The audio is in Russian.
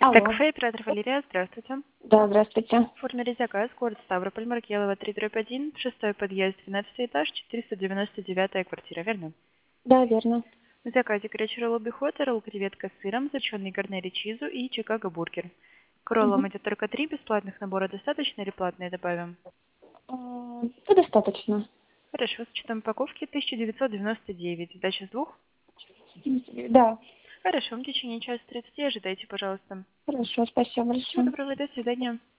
Так, Алло. кафе, оператор Валерия, здравствуйте. Да, здравствуйте. Оформили заказ, город Ставрополь, Маркелова, 3/1, шестой подъезд, 12 этаж, 499 квартира, верно? Да, верно. В заказе кречер лобби хот, ролл креветка с сыром, запеченный гарнери чизу и Чикаго бургер. К роллам Угу. идет только 3 бесплатных набора, достаточно или платные добавим? Да, достаточно. Хорошо, с учетом упаковки 1999, сдача с двух? Да. Хорошо, в течение часа 30 ожидайте, пожалуйста. Хорошо, спасибо Всего большое. доброго, до свидания.